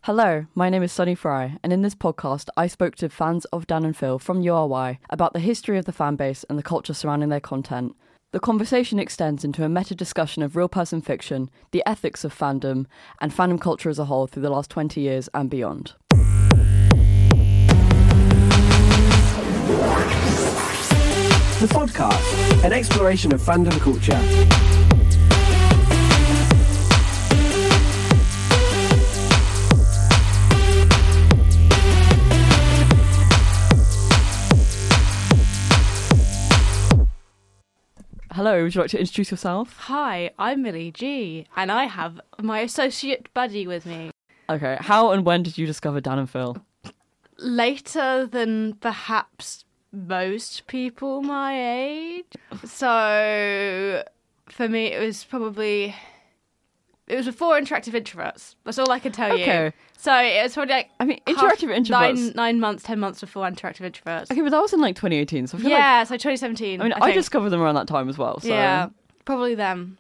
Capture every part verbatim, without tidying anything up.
Hello, my name is Sunny Fry, and in this podcast, I spoke to fans of Dan and Phil from U R Y about the history of the fanbase and the culture surrounding their content. The conversation extends into a meta-discussion of real-person fiction, the ethics of fandom, and fandom culture as a whole through the last twenty years and beyond. The Podcast, an exploration of fandom culture. Hello, would you like to introduce yourself? Hi, I'm Millie G, and I have my associate buddy with me. Okay, how and when did you discover Dan and Phil? Later than perhaps most people my age. So, for me, it was probably... It was before Interactive Introverts. That's all I can tell Okay. you. So, it was probably like... I mean, half- Interactive Introverts... Nine, nine months, ten months before Interactive Introverts. Okay, but that was in like twenty eighteen, so I feel like... Yeah, so twenty seventeen. I mean, I, I, think. discovered them around that time as well, so... Yeah, probably them.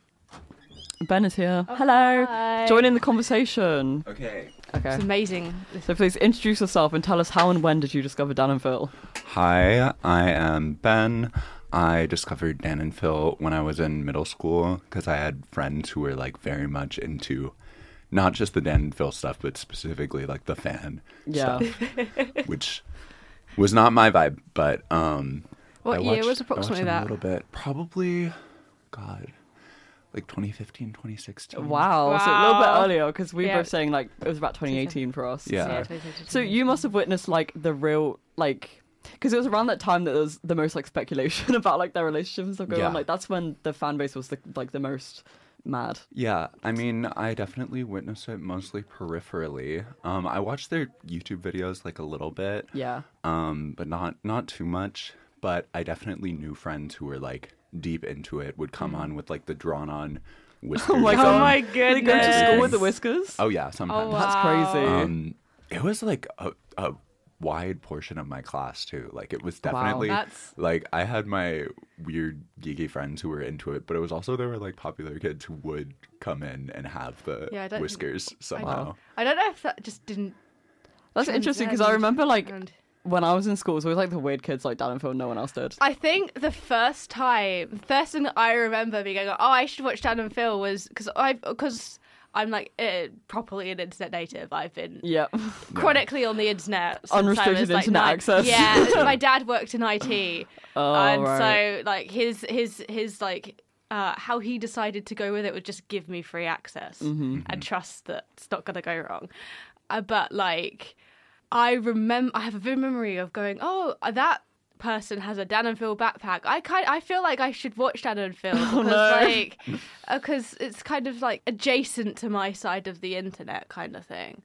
Ben is here. Hello. Hi. Join in the conversation. Okay. Okay. It's amazing. So please introduce yourself and tell us how and when did you discover Dan and Phil? Hi, I am Ben. I discovered Dan and Phil when I was in middle school because I had friends who were like very much into not just the Dan and Phil stuff, but specifically like the fan Yeah. stuff, which was not my vibe. But um, What I year watched- was I approximately watched that? A little bit, probably. God. Like twenty fifteen, twenty sixteen. Wow. So a little bit Wow. earlier because we were Yeah. both saying like it was about twenty eighteen for us. Yeah. So, Yeah, twenty seventeen. so you must have witnessed like the real like because it was around that time that there was the most like speculation about like their relationship and stuff going Yeah. on. Like that's when the fan base was the, like the most mad. Yeah, I mean, I definitely witnessed it mostly peripherally. Um, I watched their YouTube videos like a little bit. Yeah. um, but not not too much. But I definitely knew friends who were like deep into it, would come on with like the drawn on whiskers. Oh my Oh god. my They go to goodness. school with the whiskers. Oh yeah, sometimes. Oh, That's wow. crazy. Um, it was like a, a wide portion of my class too. Like it was definitely That's- like I had my weird geeky friends who were into it, but it was also there were like popular kids who would come in and have the Yeah, I don't- whiskers I somehow. don't, I don't know if that just didn't. That's interesting because I transcend remember like and- when I was in school, it was always like the weird kids like Dan and Phil. No one else did. I think the first time, first thing that I remember being going, oh, I should watch Dan and Phil was because I because I'm like uh, properly an internet native. I've been Yeah. chronically on the internet, since I Unrestricted was, like, internet nine. access. Yeah, my dad worked in I T, Oh, and right. so like his his his like. Uh, how he decided to go with it would just give me free access Mm-hmm. and trust that it's not going to go wrong. Uh, but like, I remember, I have a vivid memory of going, oh, that person has a Dan and Phil backpack. I kind, I feel like I should watch Dan and Phil because Oh, no. like, because it's kind of like adjacent to my side of the internet kind of thing.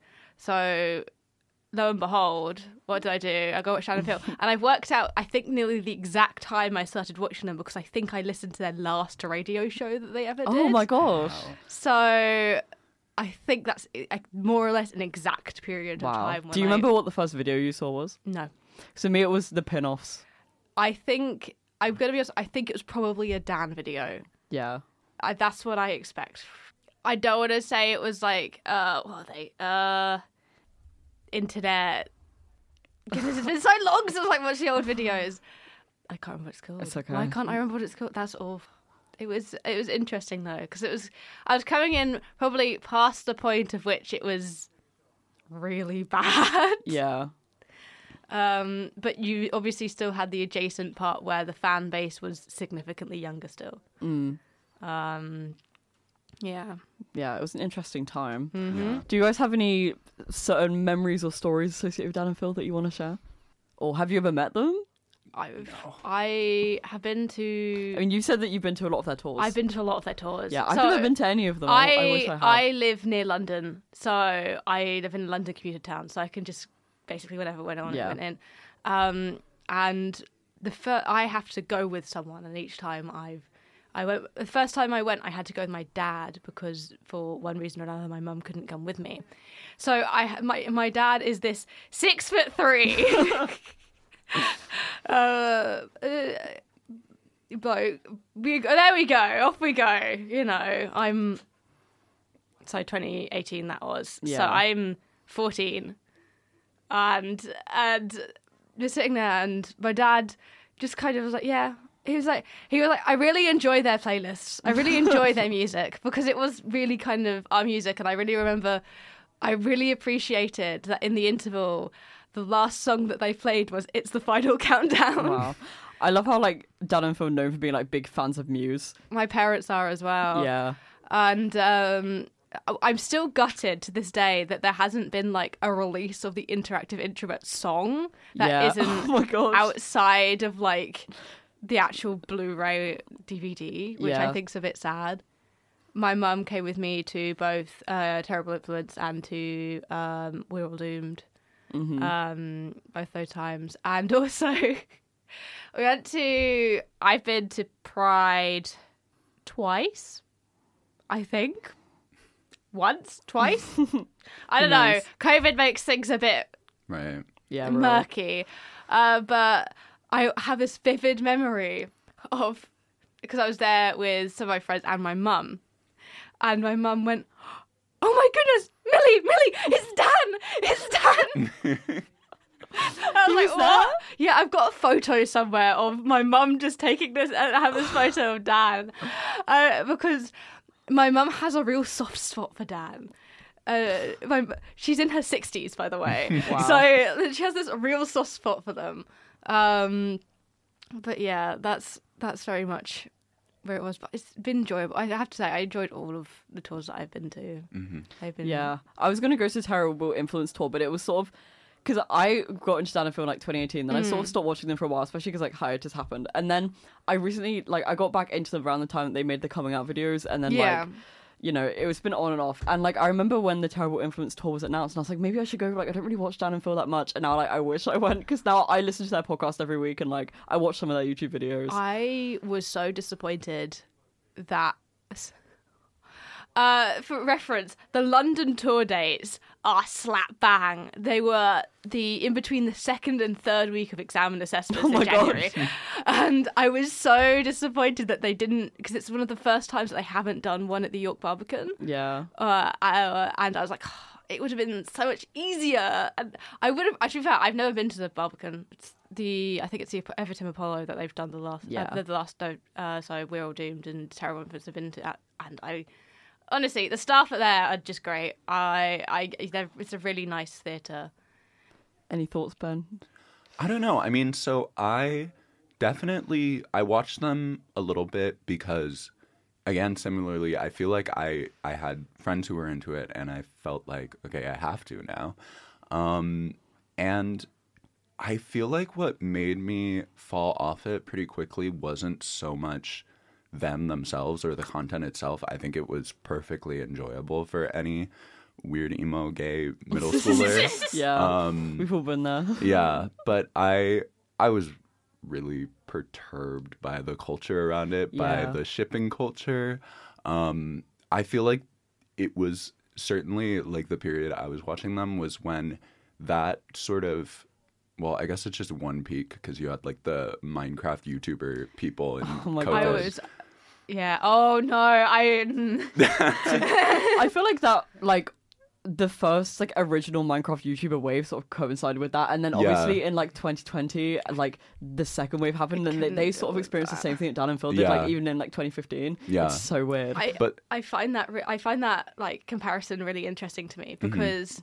So. Lo and behold, what did I do? I go watch Dan and Phil. And I've worked out, I think, nearly the exact time I started watching them because I think I listened to their last radio show that they ever did. Oh my gosh. So I think that's uh, more or less an exact period of Wow. time. When Do you I... remember what the first video you saw was? No. So me, it was the pin-offs. I think, I'm going to be honest, I think it was probably a Dan video. Yeah. I, that's what I expect. I don't want to say it was like, uh, what are they? Uh... internet. Goodness, it's been so long since I watched the old videos. I can't remember what it's called. It's okay. Why can't I remember what it's called? That's awful. It was it was interesting though because it was I was coming in probably past the point of which it was really bad. Yeah. Um, but you obviously still had the adjacent part where the fan base was significantly younger still. Mm. Um, yeah. Yeah, it was an interesting time. Mm-hmm. Do you guys have any certain memories or stories associated with Dan and Phil that you want to share? Or have you ever met them? I've I have been to. I mean, you said that you've been to a lot of their tours. I've been to a lot of their tours. Yeah, I've So never been to any of them. I, I wish I I had. I live near London, so I live in a London commuter town, so I can just basically whenever went on, Yeah. it went in. Um, and the fir- I have to go with someone, and each time I've I went. The first time I went, I had to go with my dad because for one reason or another, my mum couldn't come with me. So I my my dad is this six foot three. uh, uh, bloke. We there we go. Off we go. You know, I'm. So twenty eighteen that was. So Yeah. I'm fourteen, and and just sitting there, and my dad just kind of was like, yeah. He was like, he was like, I really enjoy their playlists. I really enjoy their music because it was really kind of our music, and I really remember, I really appreciated that in the interval, the last song that they played was "It's the Final Countdown." Wow. I love how like Dan and Phil are known for being like big fans of Muse. My parents are as well. Yeah. And um, I'm still gutted to this day that there hasn't been like a release of the Interactive Introvert song that Yeah. isn't Oh my gosh. outside of like the actual Blu-ray D V D, which Yeah. I think's a bit sad. My mum came with me to both uh, Terrible Influence and to um, We're All Doomed, Mm-hmm. um, both those times. And also, we went to, I've been to Pride twice, I think. Once, twice. I don't know. knows? COVID makes things a bit Right. Yeah. we're all- murky. Uh, but I have this vivid memory of, because I was there with some of my friends and my mum. And my mum went, "Oh my goodness, Millie, Millie, it's Dan, it's Dan." I was like, Who's what? Yeah, I've got a photo somewhere of my mum just taking this, and I have this photo of Dan. Uh, because my mum has a real soft spot for Dan. Uh, my, she's in her sixties, by the way. Wow. So she has this real soft spot for them. Um, but yeah, that's that's very much where it was. But it's been enjoyable. I have to say, I enjoyed all of the tours that I've been to. Mm-hmm. They've been Yeah. I was going to go to Terrible Influence tour, but it was sort of because I got into Dan and Phil in like twenty eighteen, then I sort of stopped watching them for a while, especially because like hiatus happened. And then I recently, like, I got back into them around the time that they made the coming out videos, and then Yeah. like, you know, it was been on and off. And like, I remember when the Terrible Influence tour was announced, and I was like, maybe I should go. Like, I don't really watch Dan and Phil that much, and now like, I wish I went because now I listen to their podcast every week, and like, I watch some of their YouTube videos. I was so disappointed that. Uh, for reference, the London tour dates are slap bang. They were the in between the second and third week of exam and assessments Oh my in January, and I was so disappointed that they didn't, because it's one of the first times that they haven't done one at the York Barbican. yeah. Uh, I, and I was like, oh, it would have been so much easier. And I would have actually fair, I've never been to the Barbican. It's the I think it's the Everton Apollo that they've done the last. Yeah. Uh, the, the last. No, uh, so We're All Doomed and Terrible Influence have been to that, and I. Honestly, the staff there are just great. I, I, they're- it's a really nice theatre. Any thoughts, Ben? I don't know. I mean, so I definitely I watched them a little bit because, again, similarly, I feel like I I had friends who were into it, and I felt like, okay, I have to now. Um, and I feel like what made me fall off it pretty quickly wasn't so much them themselves or the content itself. I think it was perfectly enjoyable for any weird emo gay middle schooler. Yeah, Um, we've all been there. yeah, but I I was really perturbed by the culture around it, by Yeah. the shipping culture. Um, I feel like it was certainly like the period I was watching them was when that sort of, well, I guess it's just one peak because you had like the Minecraft YouTuber people and Oh my co-hosts. God. I was, yeah. Oh no, I. I feel like that, like, the first, like, original Minecraft YouTuber wave sort of coincided with that. And then, Yeah. obviously, in, like, twenty twenty, like, the second wave happened. And they, couldn't they deal sort of with experienced the that. same thing that Dan and Phil did, Yeah. like, even in, like, twenty fifteen. Yeah. It's so weird. I, But- I find that re- I find that like comparison really interesting to Mm-hmm. me because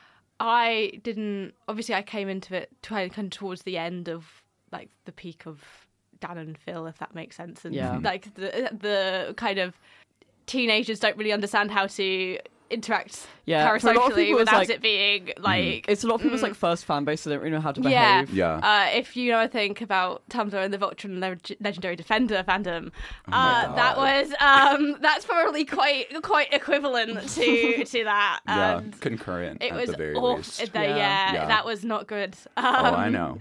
I didn't obviously I came into it trying kind of towards the end of like the peak of Dan and Phil, if that makes sense, and Yeah. like the the kind of teenagers don't really understand how to interact Yeah, for a lot of parasocially people, it's without like- it being like It's a lot of people's, like, first fan base, so they don't really know how to Mm. yeah. behave. Yeah. Uh, if you know anything about Tumblr and the Voltron Leg- Legendary Defender fandom, my uh, that God. was um, that's probably quite quite equivalent to to that. yeah, And concurrent it at was the very awful. least. The- Yeah. yeah, Yeah. that was not good. Um, Oh, I know.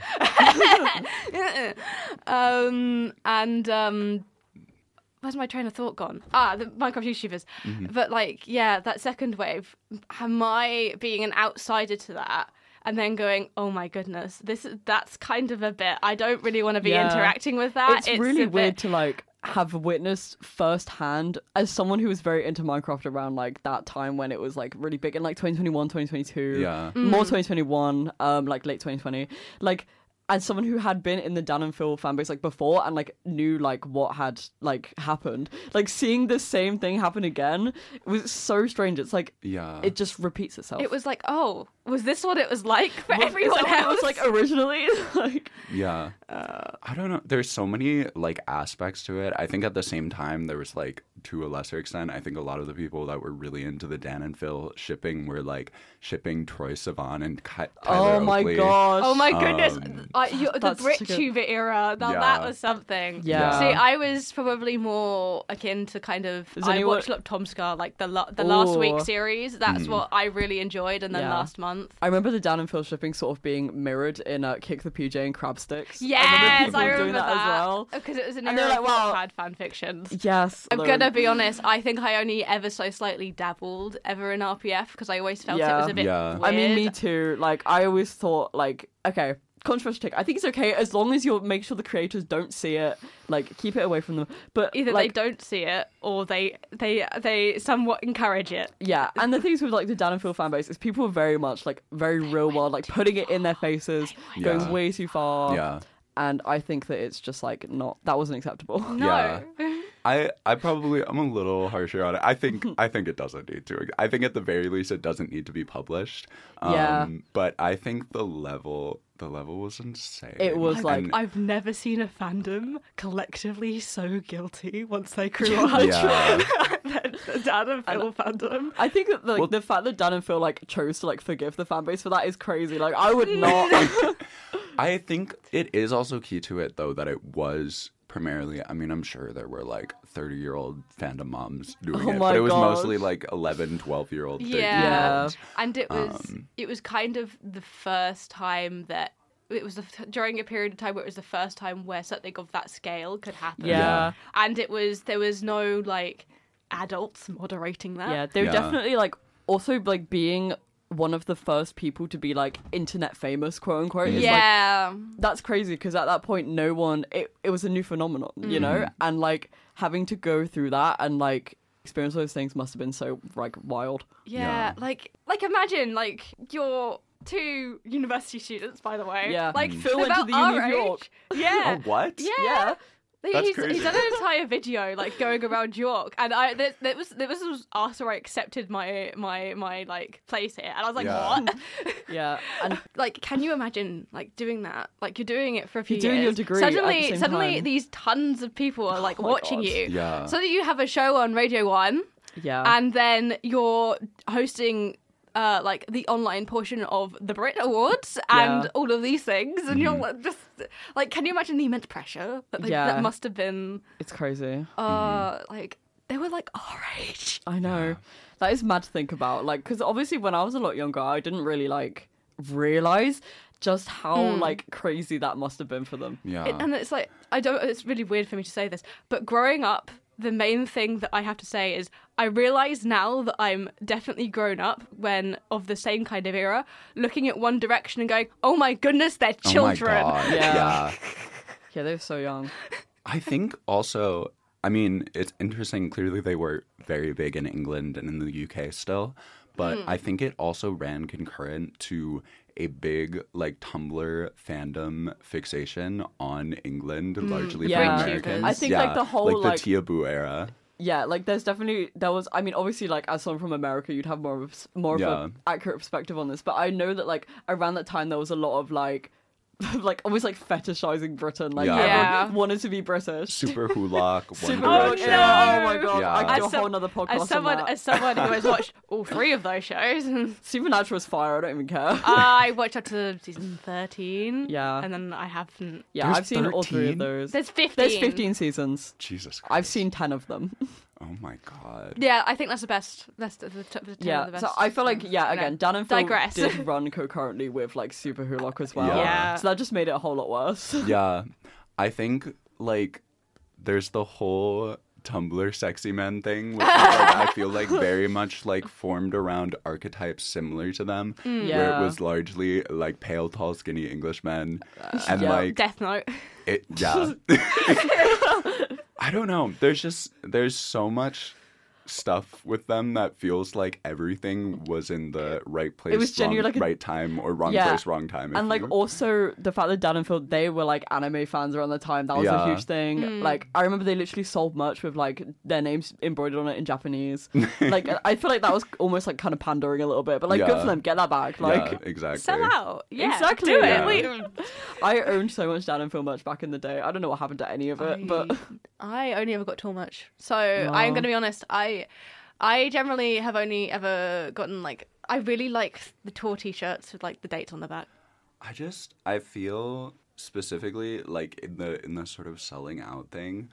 um, and um, where's my train of thought gone? Ah, the Minecraft YouTubers. Mm-hmm. But like, yeah, that second wave, my being an outsider to that, and then going, oh my goodness, this is that's kind of a bit. I don't really want to be Yeah. interacting with that. It's, really a weird bit, to, like, have witnessed firsthand as someone who was very into Minecraft around like that time when it was like really big in like twenty twenty-one, twenty twenty-two, Yeah. more twenty twenty-one, um, like late twenty twenty, like. As someone who had been in the Dan and Phil fanbase like before and like knew like what had like happened, like seeing the same thing happen again, it was so strange. It's like Yeah. it just repeats itself. It was like, oh, was this what it was like for Was- is everyone that what else? it was like originally. Like Yeah. I don't know. There's so many like aspects to it. I think at the same time there was like, to a lesser extent, I think a lot of the people that were really into the Dan and Phil shipping were like shipping Troye Sivan and Ky- Tyler oh my Oakley. gosh. Oh my goodness! Um, I, you, the That's such a good- BritTuber era, now Yeah. that was something. Yeah. See, I was probably more akin to kind of. Is I anyone- watched like Tom Scar, like the la- the last Ooh. week series. That's Mm-hmm. what I really enjoyed, and then Yeah. last month. I remember the Dan and Phil shipping sort of being mirrored in uh, Kick the P J and Crab Sticks. Yes, I remember people I doing remember that, that, as well. because it was an And era they're of like, wow. had fan fictions. Yes. I'm although- gonna be honest. I think I only ever so slightly dabbled ever in R P F because I always felt it Yeah. was a bit. Yeah. Weird. I mean, me too. Like, I always thought, like, okay, controversial take. I think it's okay as long as you make sure the creators don't see it. Like, keep it away from them. But Either like, they don't see it or they they they somewhat encourage it. yeah. And the things with like the Dan and Phil fan base is people are very much like very real world, like putting it in their faces, going Yeah. way too far. Yeah. And I think that it's just like not. That wasn't acceptable. No. Yeah. I, I probably I'm a little harsher on it. I think I think it doesn't need to. I think at the very least it doesn't need to be published. Um, Yeah. But I think the level the level was insane. It was like And- I've never seen a fandom collectively so guilty once they grew up. yeah. the Dan and Phil fandom. I think that like Well- the fact that Dan and Phil like chose to like forgive the fan base for that is crazy. Like I would not. I think it is also key to it though that it was primarily, I mean, I'm sure there were like thirty year old fandom moms doing Oh it, my but it was gosh. mostly like eleven, twelve year old, Yeah. Yeah. And it was Um, it was kind of the first time that it was the, during a period of time where it was the first time where something of that scale could happen. Yeah. And it was there was no like adults moderating that. Yeah, they were Yeah. definitely like also like being one of the first people to be like internet famous, quote unquote. Is, like, Yeah. that's crazy because at that point, no one. It it was a new phenomenon, you know, and like having to go through that and like experience those things must have been so like wild. Yeah, Yeah. like like imagine like you're two university students, by the way. Yeah. like Phil went to about the Uni of our York. age. Yeah, Oh, what? yeah. Yeah. Like, That's he's, crazy. he's done an entire video like going around York, and I that, that was that was was after I accepted my my my like place here, and I was like, Yeah. what? Yeah, and Like, can you imagine like doing that? Like, you're doing it for a few You're doing years. your degree at the Suddenly, same suddenly, time. these tons of people are like Oh my watching God. you. Yeah. So that you have a show on Radio One, yeah, and then you're hosting. Uh, like the online portion of the Brit Awards and Yeah. all of these things, and you're like, just like, can you imagine the immense pressure that they, Yeah. that must have been? it's crazy. Uh, like they were like our age. I know. That is mad to think about. Like, because obviously when I was a lot younger, I didn't really like realize just how like crazy that must have been for them. Yeah. It- and it's like I don't. It's really weird for me to say this, but growing up, the main thing that I have to say is I realize now that I'm definitely grown up when of the same kind of era, looking at One Direction and going, "Oh my goodness, they're children." Oh my God. Yeah. yeah. Yeah, they were so young. I think also, I mean, it's interesting. Clearly, they were very big in England and in the U K still, but I think it also ran concurrent to a big like Tumblr fandom fixation on England, largely Yeah. from Americans. I think, yeah, like, the whole, like the like- Tia Boo era. Yeah, like there's definitely there was. I mean, obviously, like as someone from America, you'd have more of more of Yeah. an accurate perspective on this. But I know that like around that time there was a lot of like. like almost like fetishizing Britain, like Yeah. Yeah. everyone wanted to be British. Super Hulock, One Super Oh, Bowl, Direction. yeah, oh my god, Yeah. I could do a As some- whole nother podcast As someone, on that. as someone who has watched all three of those shows, Supernatural was fire. I don't even care. I watched up to season thirteen. Yeah. and then I haven't. yeah, There's I've seen all three thirteen? of those. There's fifteen. There's fifteen seasons. Jesus Christ. I've seen ten of them. Oh my God. Yeah, I think that's the best. That's the, the, top- the ten Yeah, of the best. so I feel like yeah, No, again, Dan and Phil digress. did run concurrently with like Super Hulock as well. Yeah. Yeah. So that just made it a whole lot worse. Yeah, I think like there's the whole Tumblr sexy men thing, which is, like, I feel like very much like formed around archetypes similar to them, where Yeah. it was largely like pale, tall, skinny English men, and Yeah. like Death Note. it. Yeah, I don't know. There's just there's so much stuff with them that feels like everything was in the right place, was genuinely wrong, like a- right time, or wrong Yeah. place, wrong time. if And like you- also the fact that Dan and Phil, they were like anime fans around the time. That was Yeah. a huge thing. Like I remember they literally sold merch with like their names embroidered on it in Japanese. Like I feel like that was almost like kind of pandering a little bit, but like good Yeah. for them, get that back. Like yeah, exactly. Sell out. Yeah, Exactly, Do it. yeah. Wait. I owned so much Dan and Phil merch back in the day. I don't know what happened to any of it, but I only ever got tall much. So I'm going to be honest. I I generally have only ever gotten like I really like the tour t-shirts with like the dates on the back. I just I feel specifically like in the in the sort of selling out thing,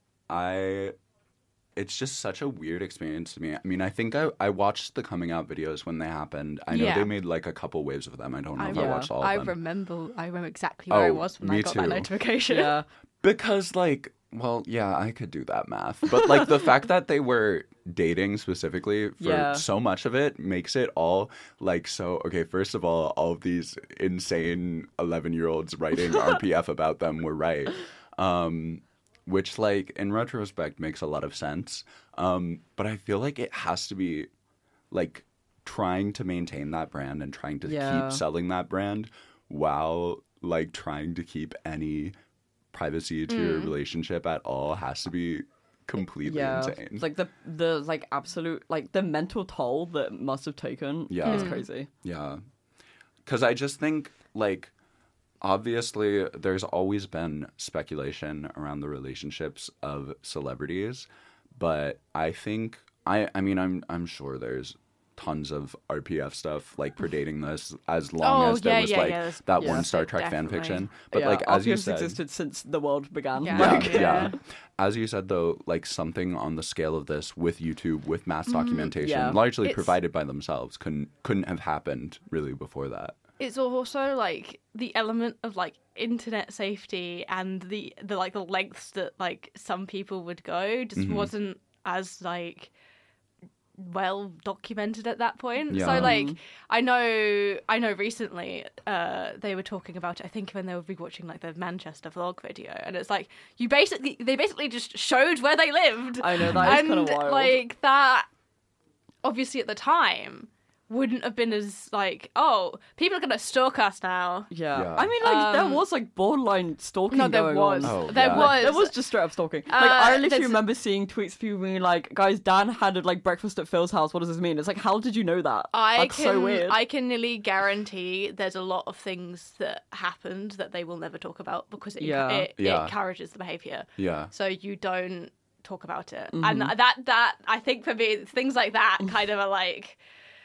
I it's just such a weird experience to me. I mean, I think I, I watched the coming out videos when they happened. I know Yeah. they made like a couple waves of them. I don't know I, if yeah. I watched all of I them. remember. I remember exactly where I Oh, was when me I got too. that notification. yeah. Because, like, well, yeah, I could do that math. But, like, the fact that they were dating specifically for Yeah. so much of it makes it all, like, so, okay, first of all, all of these insane eleven-year-olds writing R P F about them were right. Um, which, like, in retrospect makes a lot of sense. Um, but I feel like it has to be, like, trying to maintain that brand and trying to Yeah. keep selling that brand while, like, trying to keep any privacy to your relationship at all has to be completely Yeah, insane. It's like the the like absolute like the mental toll that must have taken. Yeah. is crazy. Yeah. Because I just think, like, obviously there's always been speculation around the relationships of celebrities, but I think, I, I mean, I'm, I'm sure there's tons of R P F stuff, like, predating this, as long Oh, as there yeah, was, yeah, like, yeah, there's- that yeah, one Star Trek fan definitely. fiction. But, Yeah, like, as you R P Fs said... existed since the world began. Yeah. Like, yeah. Yeah. As you said, though, like, something on the scale of this with YouTube, with mass documentation, Yeah. largely It's- provided by themselves, couldn't couldn't have happened really before that. It's also like the element of like internet safety and the the like the lengths that like some people would go just Mm-hmm. wasn't as like well documented at that point. Yeah. So like I know I know recently uh they were talking about it, I think when they were rewatching like the Manchester vlog video, and it's like you basically they basically just showed where they lived. I know, that is and kinda wild. like that obviously at the time wouldn't have been as like, oh, people are gonna stalk us now. Yeah. Yeah. I mean, like there Um, was like borderline stalking. No, there going was. on. Oh, there yeah. was. There was just straight up stalking. Like Uh, I literally there's- remember seeing tweets of people being like, "Guys, Dan had like breakfast at Phil's house. What does this mean?" It's like, how did you know that? I That's can, so weird. I can nearly guarantee there's a lot of things that happened that they will never talk about because it, Yeah. it, Yeah. it encourages the behaviour. Yeah. So you don't talk about it. Mm-hmm. And that, that, I think for me, things like that kind of are like,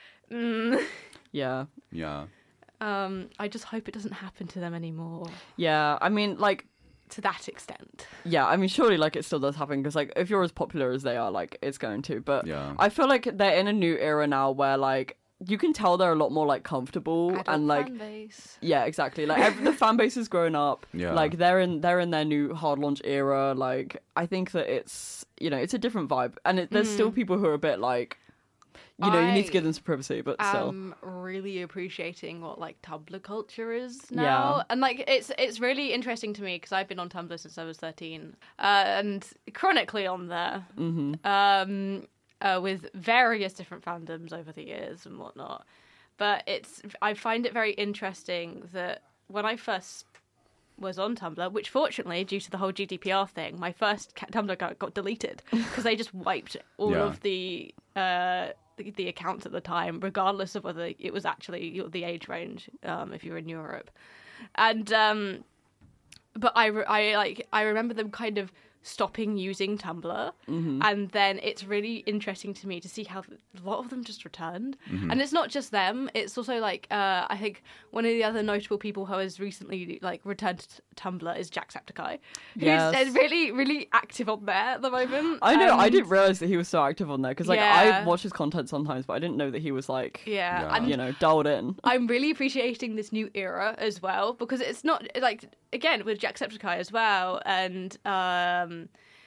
mm, Yeah. Yeah. um, I just hope it doesn't happen to them anymore Yeah. I mean, like, to that extent. yeah. I mean, surely, like, it still does happen because, like, if you're as popular as they are, like, it's going to. But Yeah. I feel like they're in a new era now where, like, you can tell they're a lot more like comfortable Adult and like fan base. yeah, exactly. Like every, the fan base has grown up. Yeah. Like they're in they're in their new hard launch era. Like I think that it's you know it's a different vibe, and it, there's still people who are a bit like, you know, you need to I give them some privacy, but still. I'm really appreciating what like Tumblr culture is now, Yeah. and like it's it's really interesting to me because I've been on Tumblr since I was thirteen, uh, and chronically on there, mm-hmm. um, uh, with various different fandoms over the years and whatnot. But it's I find it very interesting that when I first was on Tumblr, which fortunately, due to the whole G D P R thing, my first ca- Tumblr got, got deleted because they just wiped all Yeah. of the, uh, the the accounts at the time, regardless of whether it was actually the age range, um, if you're in Europe. And um, but I, re- I like I remember them kind of stopping using Tumblr, Mm-hmm. and then it's really interesting to me to see how a lot of them just returned. Mm-hmm. And it's not just them; it's also like uh, I think one of the other notable people who has recently like returned to Tumblr is Jacksepticeye, who's Yes. uh, really, really active on there at the moment. I know. I And- didn't realize that he was so active on there because, like, Yeah. I watch his content sometimes, but I didn't know that he was like, Yeah, Yeah. and you know, dialed in. I'm really appreciating this new era as well because it's not like again with Jacksepticeye as well and um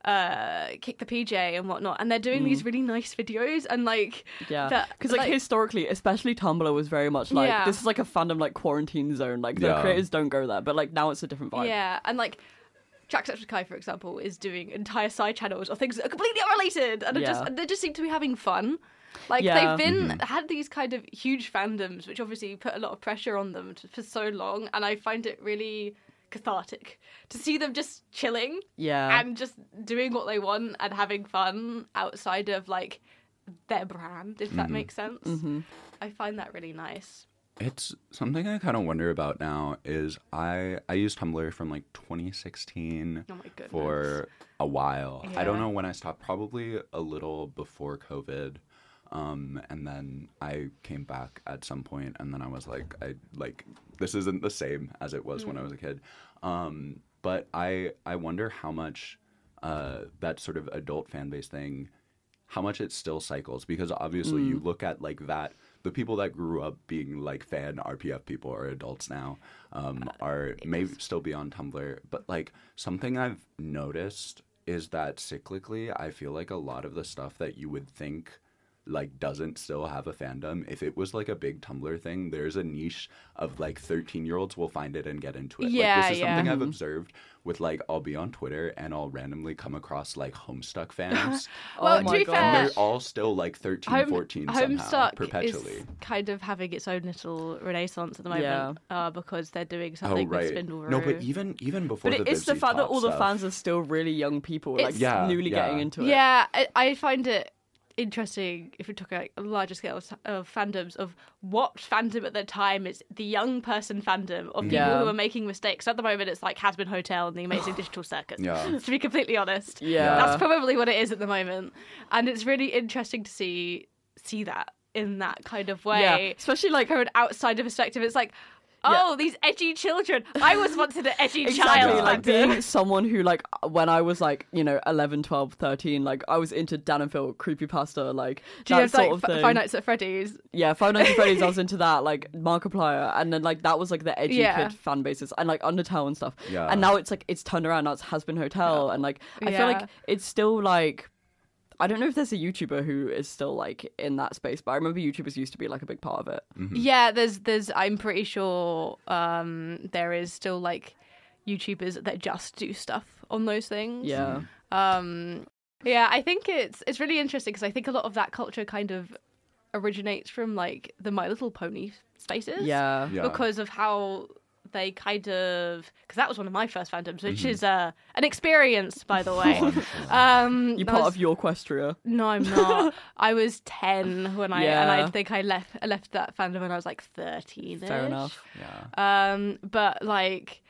uh, Kick the P J and whatnot, and they're doing these really nice videos and like Yeah, that- because like, historically, especially Tumblr was very much like Yeah. this is like a fandom like quarantine zone. Like the Yeah. creators don't go there, but like now it's a different vibe. yeah, and like Jacksepticeye, for example, is doing entire side channels of things that are completely unrelated, and it just Yeah. and they just seem to be having fun. Like Yeah. they've been had these kind of huge fandoms, which obviously put a lot of pressure on them to, for so long, and I find it really cathartic to see them just chilling Yeah. and just doing what they want and having fun outside of like their brand, if that makes sense. Mhm. I find that really nice. It's something I kind of wonder about now is I I used Tumblr from like twenty sixteen Oh my goodness. for a while. I don't Yeah. know when I stopped, probably a little before COVID. Um, and then I came back at some point, and then I was like, I like this isn't the same as it was when I was a kid. Um, but I I wonder how much uh, that sort of adult fan base thing, how much it still cycles, because obviously you look at like that. The people that grew up being like fan R P F people are adults now, um, are may still be on Tumblr. But like something I've noticed is that cyclically, I feel like a lot of the stuff that you would think like doesn't still have a fandom, if it was like a big Tumblr thing, there's a niche of like thirteen year olds will find it and get into it. Yeah, like this is yeah. something I've observed with like I'll be on Twitter and I'll randomly come across like Homestuck fans. Well, Oh to my be God. fair, And they're all still like thirteen, Home, fourteen somehow, Homestuck perpetually. is kind of having its own little renaissance at the moment, Yeah. uh, because they're doing Oh something right. with Spindle No, but Roo. even even before But the it, it's the Vivzy fact that Pop all the stuff, fans are still really young people, like It's- Yeah, newly yeah. getting into it. Yeah, I, I find it interesting if we talk like a larger scale of, of fandoms of what fandom at the time is the young person fandom of people Yeah. who are making mistakes. At the moment, it's like Has Been Hotel and the Amazing Digital Circus. Yeah. To be completely honest, Yeah. that's probably what it is at the moment, and it's really interesting to see see that in that kind of way. Yeah, especially like From an outsider perspective, it's like, oh, these edgy children. I was once an edgy exactly child. like fandom. being someone who like when I was like you know eleven, twelve, thirteen, like I was into Dan and Phil, creepypasta, like Do you that have sort like of F- thing. Five Nights at Freddy's? Yeah, Five Nights at Freddy's, I was into that, like Markiplier, and then like that was like the edgy Yeah. kid fan bases, and like Undertale and stuff. Yeah. And now it's like it's turned around. Now it's Has Been Hotel, and like I feel Yeah. like it's still like I don't know if there's a YouTuber who is still like in that space, but I remember YouTubers used to be like a big part of it. Yeah, there's there's I'm pretty sure um there is still like YouTubers that just do stuff on those things. Yeah. Um yeah, I think it's it's really interesting because I think a lot of that culture kind of originates from like the My Little Pony spaces. Yeah. Yeah. Because of how they kind of because that was one of my first fandoms, which is uh, an experience, by the way. um, You I part was- of your Equestria. No, I'm not. I was ten when I and I Yeah. think I left I left that fandom when I was like thirteen. Fair enough. Yeah. Um, but like,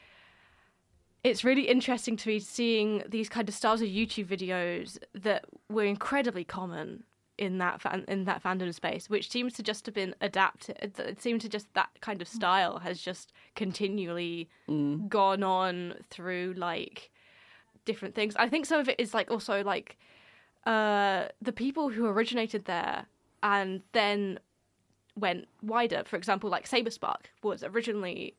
it's really interesting to me seeing these kind of styles of YouTube videos that were incredibly common in that fan- in that fandom space, which seems to just have been adapted. It, it seems to just that kind of style has just continually gone on through like different things. I think some of it is like also like uh, the people who originated there and then went wider. For example, like Saberspark was originally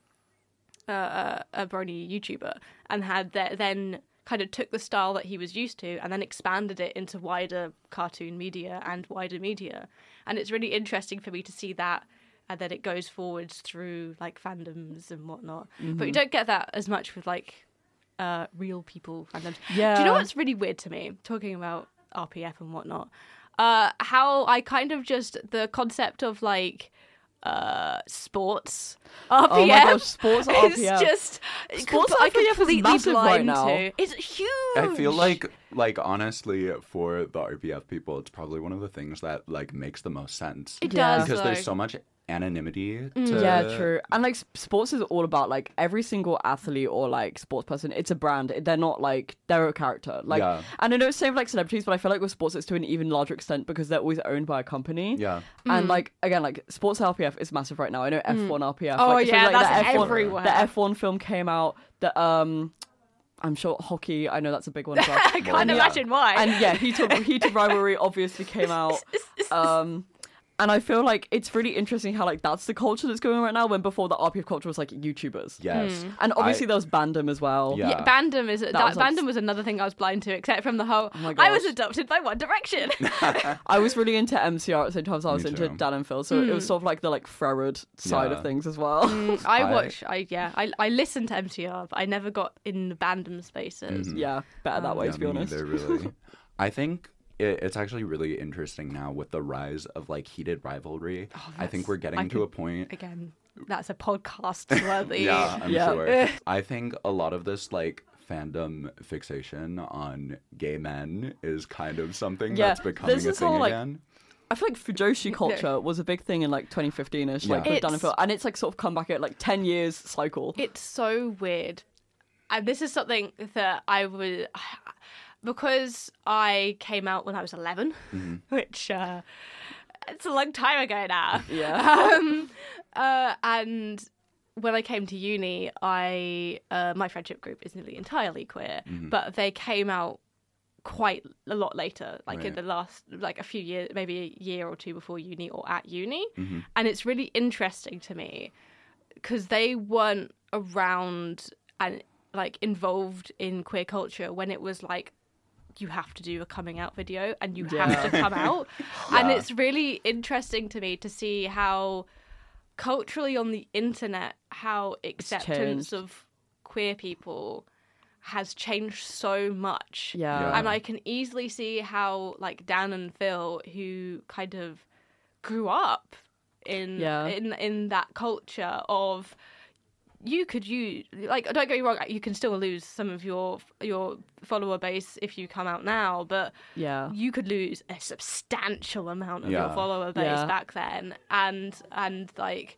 uh, a Brony YouTuber and had the, then kind of took the style that he was used to and then expanded it into wider cartoon media and wider media. And it's really interesting for me to see that and then it goes forwards through like fandoms and whatnot. But you don't get that as much with like uh, real people fandoms. Yeah. Do you know what's really weird to me, talking about R P F and whatnot? Uh, how I kind of just, the concept of like uh sports R P F Oh my gosh, sports R P F. is just Sports I R P F is completely massive right blind now. to. It's huge. I feel like, like honestly, for the R P F people, it's probably one of the things that like makes the most sense. it Yeah. does Because there's though. so much anonymity. Mm. To... Yeah, true. And like s- sports is all about like every single athlete or like sports person. It's a brand. They're not like they're a character. Like, Yeah. and I know it's same for like celebrities, but I feel like with sports it's to an even larger extent because they're always owned by a company. Yeah. And like again, like sports R P F is massive right now. I know F one R P F. Oh, like, it feels yeah, like that's the F one, everywhere. The F one film came out. The um, I'm sure hockey. I know that's a big one as well. I can't And yeah, imagine why. And yeah, heated heated rivalry obviously came out. Um. And I feel like it's really interesting how like that's the culture that's going on right now, when before the R P F culture was like YouTubers. Yes. And obviously I- there was Bandom as well. Yeah. Yeah, Bandom is that, was, like, Bandom was another thing I was blind to, except from the whole. my I was gosh. adopted by One Direction. I was really into M C R at the same time as I was Me into too. Dan and Phil, so it was sort of like the like Frerud side Yeah. of things as well. I I- watch. I yeah. I I listened to M T R, but I never got in the Bandom spaces. Yeah, better that way Yeah, to be me honest. neither, really. I think it, it's actually really interesting now with the rise of like heated rivalry. I think that's- we're getting I to a could- point. Again, that's a podcast worthy. Yeah, I'm Yeah. sure. I think a lot of this like fandom fixation on gay men is kind of something Yeah, that's becoming there's a this thing whole, like, again. I feel like Fujoshi culture was a big thing in like twenty fifteen-ish, like Yeah. with Dan and It's- Phil, and it's like sort of come back at like ten years cycle. It's so weird. And this is something that I would. Because I came out when I was eleven, which uh, it's a long time ago now. Yeah. Um, uh, and when I came to uni, I uh, my friendship group is nearly entirely queer, but they came out quite a lot later, like in Right. the last, like a few years, maybe a year or two before uni or at uni. Mm-hmm. And it's really interesting to me because they weren't around and like involved in queer culture when it was like, you have to do a coming out video and you Yeah. have to come out. And Yeah. it's really interesting to me to see how culturally on the internet, how acceptance changed. of queer people has changed so much. Yeah. Yeah. And I can easily see how like Dan and Phil, who kind of grew up in Yeah. in in that culture of, you could use, like, don't get me wrong, you can still lose some of your your follower base if you come out now, but Yeah. you could lose a substantial amount of Yeah. your follower base Yeah. back then, and and like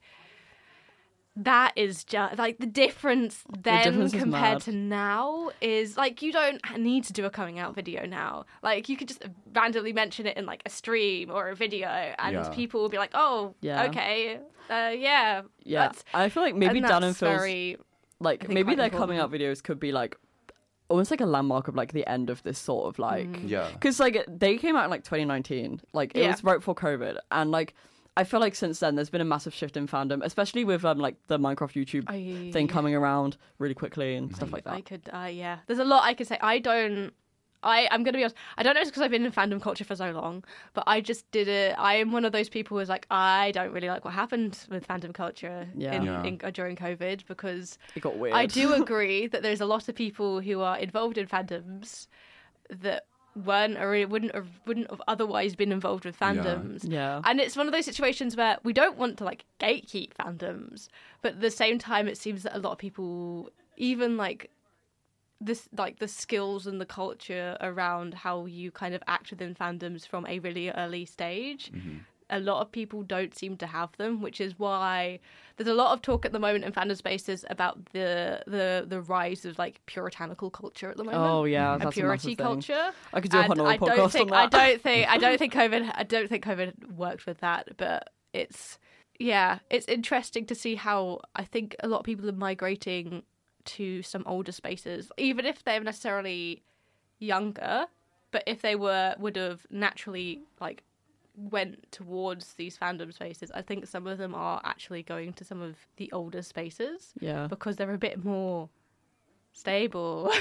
that is just like the difference then difference is compared mad. to now is like, you don't need to do a coming out video now. Like, you could just randomly mention it in like a stream or a video, and Yeah. people will be like, oh, Yeah. okay, uh, yeah, Yeah. that's- I feel like maybe and Dan and that's Phil's very like think, maybe quite their important. coming out videos could be like almost like a landmark of like the end of this sort of like Mm. Yeah. because like they came out in like twenty nineteen, like it Yeah. was right before COVID, and like I feel like since then there's been a massive shift in fandom, especially with um like the Minecraft YouTube I- thing coming around really quickly and stuff like that. I could, uh, yeah. There's a lot I could say. I don't. I I'm gonna be honest. I don't know. It's because I've been in fandom culture for so long, but I just did it. I am one of those people who's like, I don't really like what happened with fandom culture Yeah. in, Yeah. in, uh, during COVID, because It got weird. I do agree that there's a lot of people who are involved in fandoms that weren't or wouldn't have wouldn't have otherwise been involved with fandoms. Yeah. And it's one of those situations where we don't want to like gatekeep fandoms, but at the same time it seems that a lot of people, even like this like the skills and the culture around how you kind of act within fandoms from a really early stage, a lot of people don't seem to have them, which is why there's a lot of talk at the moment in fandom spaces about the the the rise of like puritanical culture at the moment. Oh yeah, And that's purity a massive thing. culture. I could do a And whole I other don't podcast think on I that. don't think I don't think COVID I don't think COVID worked with that, but it's yeah, it's interesting to see how I think a lot of people are migrating to some older spaces, even if they're necessarily younger, but if they were would have naturally like went towards these fandom spaces, I think some of them are actually going to some of the older spaces Yeah. because they're a bit more stable.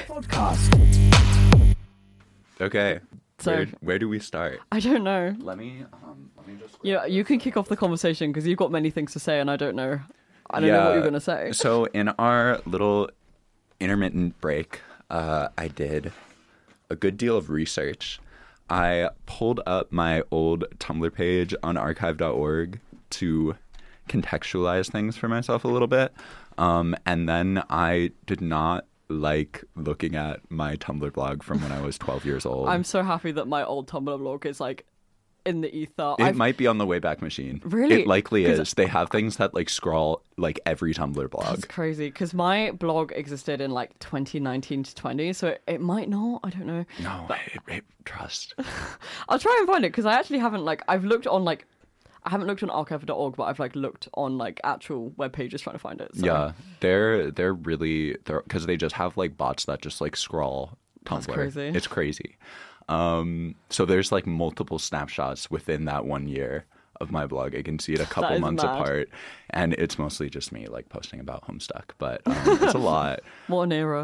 Podcast. Okay. So- where, where do we start? I don't know. Let me um let me just Yeah, you can kick off the conversation because you've got many things to say, and I don't know. I don't know what you're gonna say. So in our little intermittent break, uh, I did a good deal of research. I pulled up my old Tumblr page on archive dot org to contextualize things for myself a little bit. Um, and then I did not like looking at my Tumblr blog from when I was twelve years old. I'm so happy that my old Tumblr blog is like in the ether. It I've- might be on the Wayback Machine. Really? It likely 'Cause- is. They have things that like scroll like every Tumblr blog. That's crazy because my blog existed in like twenty nineteen to twenty, so it, it might not. I don't know. No, it, it, trust. I'll try and find it because I actually haven't like I've looked on like I haven't looked on archive dot org, but I've like looked on like actual web pages trying to find it. So. Yeah, they're they're really they're because they just have like bots that just like scroll Tumblr. That's crazy. It's crazy. Um, so there's like multiple snapshots within that one year of my blog. I can see it a couple That is months mad. apart, and it's mostly just me like posting about Homestuck, but um, it's a lot. What an era.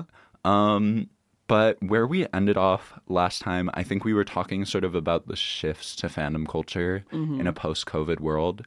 Um, but where we ended off last time, I think we were talking sort of about the shifts to fandom culture Mm-hmm. in a post-COVID world,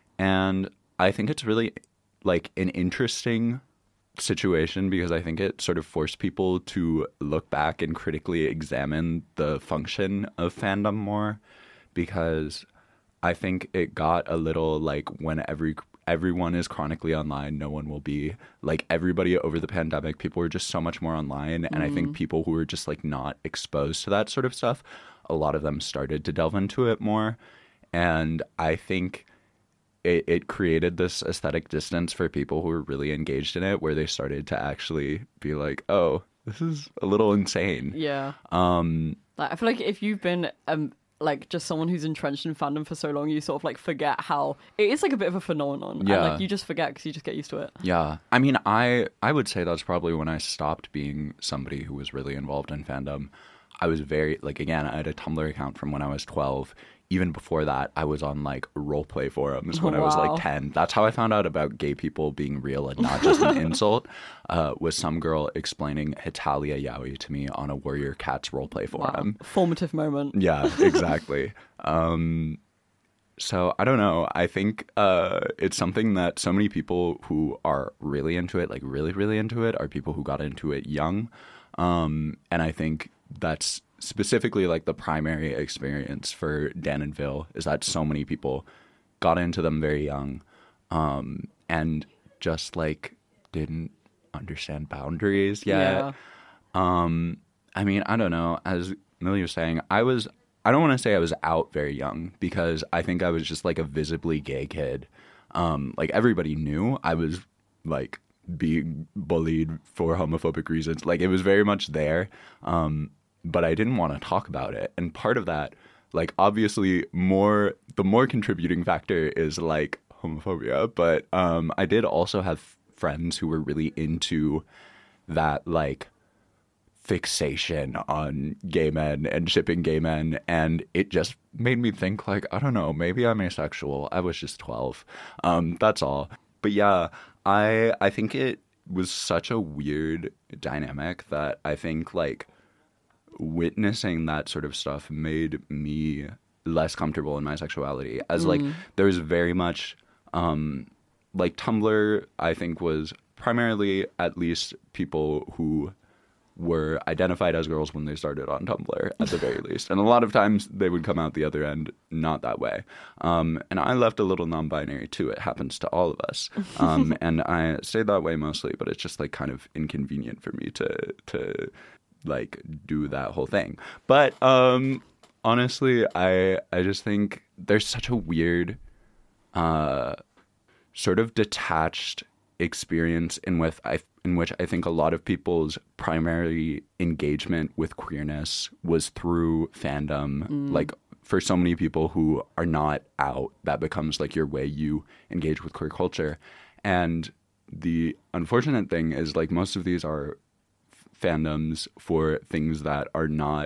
and I think it's really like an interesting situation because I think it sort of forced people to look back and critically examine the function of fandom more, because I think it got a little like when every everyone is chronically online, no one will be. Like everybody over the pandemic, people were just so much more online, and I think people who were just like not exposed to that sort of stuff, a lot of them started to delve into it more, and I think It, it created this aesthetic distance for people who were really engaged in it, where they started to actually be like, oh, this is a little insane. Yeah. Um, Like, I feel like if you've been um like just someone who's entrenched in fandom for so long, you sort of like forget how it is like a bit of a phenomenon. Yeah. And like you just forget because you just get used to it. yeah. I mean, I, I would say that's probably when I stopped being somebody who was really involved in fandom. I was very, like, again, I had a Tumblr account from when I was twelve. Even before that, I was on, like, roleplay forums when I was, Wow. like, ten. That's how I found out about gay people being real and not just an insult, uh, was some girl explaining Hitalia Yaoi to me on a Warrior Cats roleplay forum. Wow. Formative moment. Yeah, exactly. um, so, I don't know. I think uh, it's something that so many people who are really into it, like, really, really into it, are people who got into it young. Um, and I think that's specifically like the primary experience for Dan and Phil is that so many people got into them very young, um, and just like didn't understand boundaries yet. Yeah. Um, I mean, I don't know. As Millie was saying, I was, I don't want to say I was out very young because I think I was just like a visibly gay kid. Um, like everybody knew I was like being bullied for homophobic reasons. Like it was very much there. Um, but I didn't want to talk about it. And part of that, like obviously more, the more contributing factor is like homophobia. But um, I did also have friends who were really into that like fixation on gay men and shipping gay men. And it just made me think like, I don't know, maybe I'm asexual. I was just twelve. Um, that's all. But yeah, I I think it was such a weird dynamic that I think like witnessing that sort of stuff made me less comfortable in my sexuality, as like there was very much um like Tumblr I think was primarily at least people who were identified as girls when they started on Tumblr at the very least, and a lot of times they would come out the other end not that way, um and I left a little non-binary too. It happens to all of us, um and I stayed that way mostly, but it's just like kind of inconvenient for me to to like do that whole thing. But um honestly, I I just think there's such a weird uh sort of detached experience in with I in which I think a lot of people's primary engagement with queerness was through fandom. Like for so many people who are not out, that becomes like your way you engage with queer culture. And the unfortunate thing is like most of these are fandoms for things that are not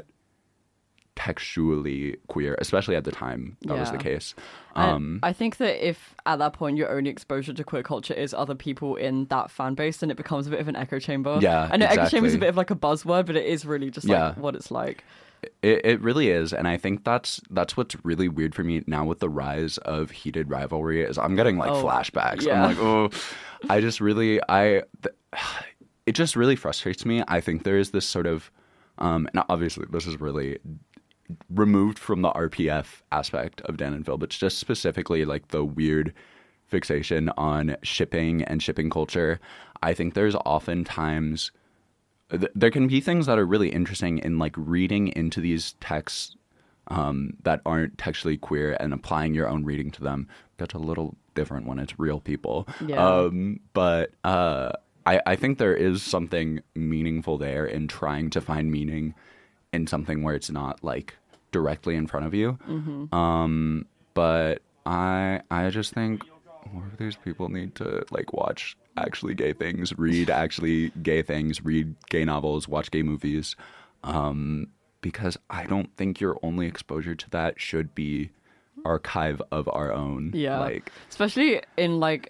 textually queer, especially at the time that was the Yeah. case. And Um, I think that if at that point your only exposure to queer culture is other people in that fan base, then it becomes a bit of an echo chamber. Yeah, I know echo chamber is a exactly. bit of like a buzzword, but it is really just like Yeah. what it's like. It, it really is, and I think that's that's what's really weird for me now with the rise of heated rivalry. Is I'm getting like Oh, flashbacks. yeah. I'm like, oh, I just really, I, th- it just really frustrates me. I think there is this sort of, um, and obviously this is really removed from the R P F aspect of Dan and Phil, but just specifically like the weird fixation on shipping and shipping culture. I think there's oftentimes th- there can be things that are really interesting in like reading into these texts um, that aren't textually queer and applying your own reading to them. That's a little different when it's real people. Yeah. Um, but uh, I, I think there is something meaningful there in trying to find meaning in something where it's not like directly in front of you. Mm-hmm. Um, but I I just think more of these people need to like watch actually gay things, read actually gay things, read gay novels, watch gay movies. Um, because I don't think your only exposure to that should be archive of our own. Yeah. Like, especially in like